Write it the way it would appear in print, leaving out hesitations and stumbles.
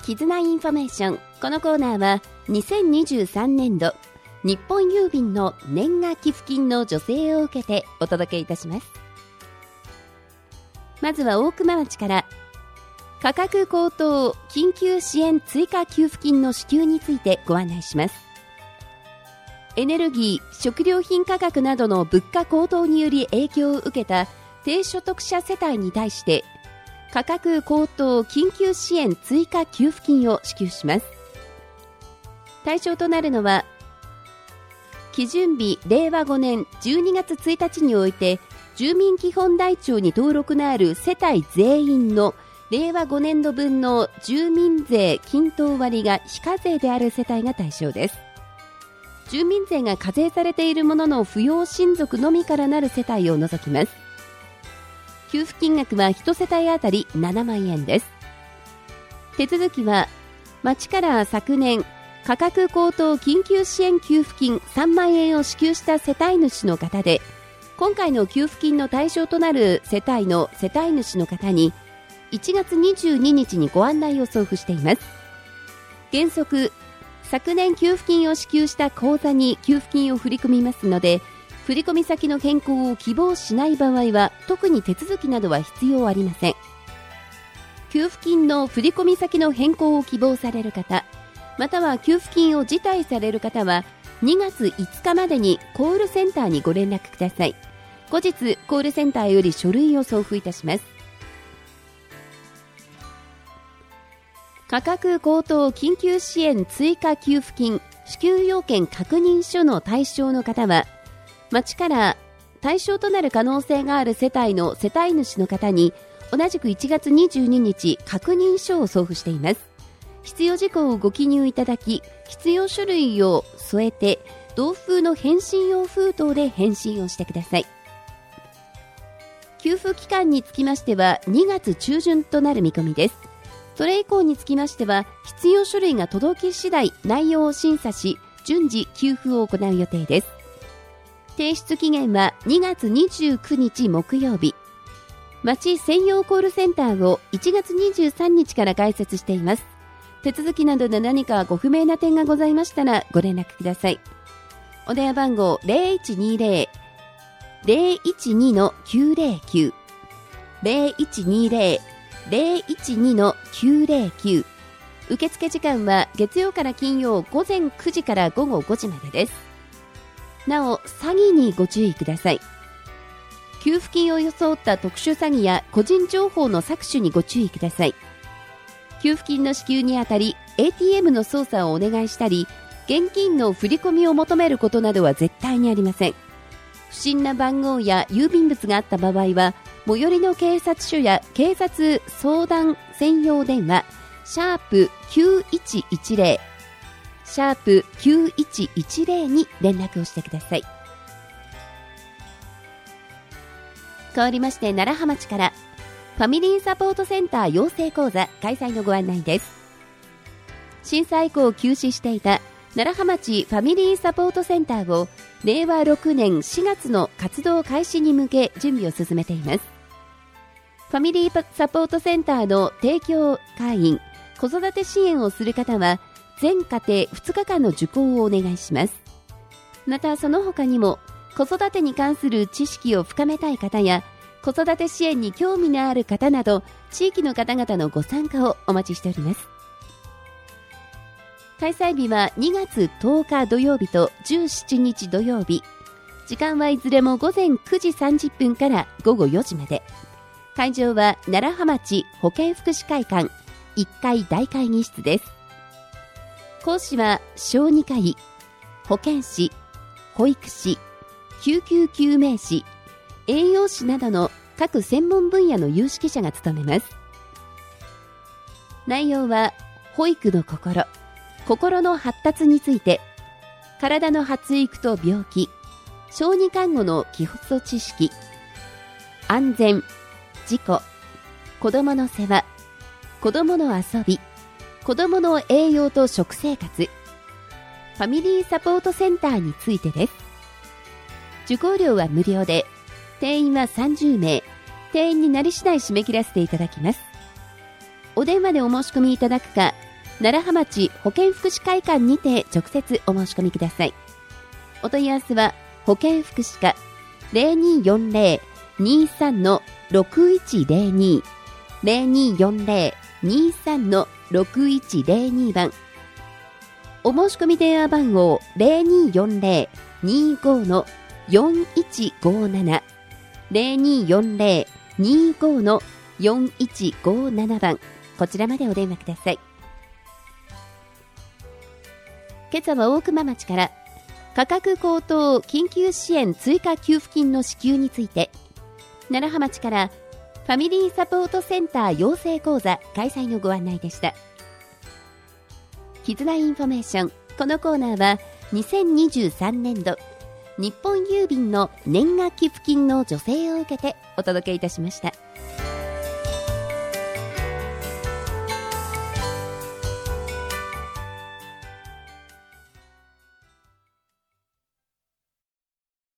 絆インフォメーション。このコーナーは2023年度日本郵便の年賀寄付金の助成を受けてお届けいたします。まずは大熊町から、価格高騰緊急支援追加給付金の支給についてご案内します。エネルギー、食料品価格などの物価高騰により影響を受けた低所得者世帯に対して価格高騰緊急支援追加給付金を支給します。対象となるのは、基準日令和5年12月1日において住民基本台帳に登録のある世帯全員の令和5年度分の住民税均等割が非課税である世帯が対象です。住民税が課税されているものの扶養親族のみからなる世帯を除きます。給付金額は1世帯あたり7万円です。手続きは、町から昨年価格高騰緊急支援給付金3万円を支給した世帯主の方で、今回の給付金の対象となる世帯の世帯主の方に1月22日にご案内を送付しています。原則、昨年給付金を支給した口座に給付金を振り込みますので、振込先の変更を希望しない場合は特に手続きなどは必要ありません。給付金の振込先の変更を希望される方、または給付金を辞退される方は2月5日までにコールセンターにご連絡ください。後日コールセンターより書類を送付いたします。価格高騰緊急支援追加給付金支給要件確認書の対象の方は、町から対象となる可能性がある世帯の世帯主の方に同じく1月22日確認書を送付しています。必要事項をご記入いただき、必要書類を添えて同封の返信用封筒で返信をしてください。給付期間につきましては2月中旬となる見込みです。それ以降につきましては必要書類が届き次第内容を審査し順次給付を行う予定です。提出期限は2月29日木曜日。町専用コールセンターを1月23日から開設しています。手続きなどで何かご不明な点がございましたらご連絡ください。お電話番号 0120-012-909 0120-012-909。受付時間は月曜から金曜午前9時から午後5時までです。なお、詐欺にご注意ください。給付金を装った特殊詐欺や個人情報の搾取にご注意ください。給付金の支給にあたり ATM の操作をお願いしたり、現金の振り込みを求めることなどは絶対にありません。不審な番号や郵便物があった場合は、最寄りの警察署や警察相談専用電話#9110#9110に連絡をしてください。変わりまして楢葉町からファミリーサポートセンター養成講座開催のご案内です。震災以降休止していた楢葉町ファミリーサポートセンターを令和6年4月の活動開始に向け準備を進めています。ファミリーサポートセンターの提供会員、子育て支援をする方は全家庭2日間の受講をお願いします。またその他にも子育てに関する知識を深めたい方や子育て支援に興味のある方など地域の方々のご参加をお待ちしております。開催日は2月10日土曜日と17日土曜日。時間はいずれも午前9時30分から午後4時まで。会場は楢葉町保健福祉会館1階大会議室です。講師は小児科医、保健師、保育士、救急救命士、栄養士などの各専門分野の有識者が務めます。内容は保育の心の発達について、体の発育と病気、小児看護の基礎知識、安全、事故、子どもの世話、子どもの遊び、子どもの栄養と食生活、ファミリーサポートセンターについてです。受講料は無料で、定員は30名、定員になり次第締め切らせていただきます。お電話でお申し込みいただくか、 楢葉町保健福祉会館にて直接お申し込みください。お問い合わせは保健福祉課 0240-23-6102 0240-23-6102 番、お申し込み電話番号 0240-25-4157 0240-25-4157 番、こちらまでお電話ください。今朝は大熊町から価格高騰緊急支援追加給付金の支給について、楢葉町からファミリーサポートセンター養成講座開催のご案内でした。絆インフォメーション、このコーナーは2023年度日本郵便の年賀寄付金の助成を受けてお届けいたしました。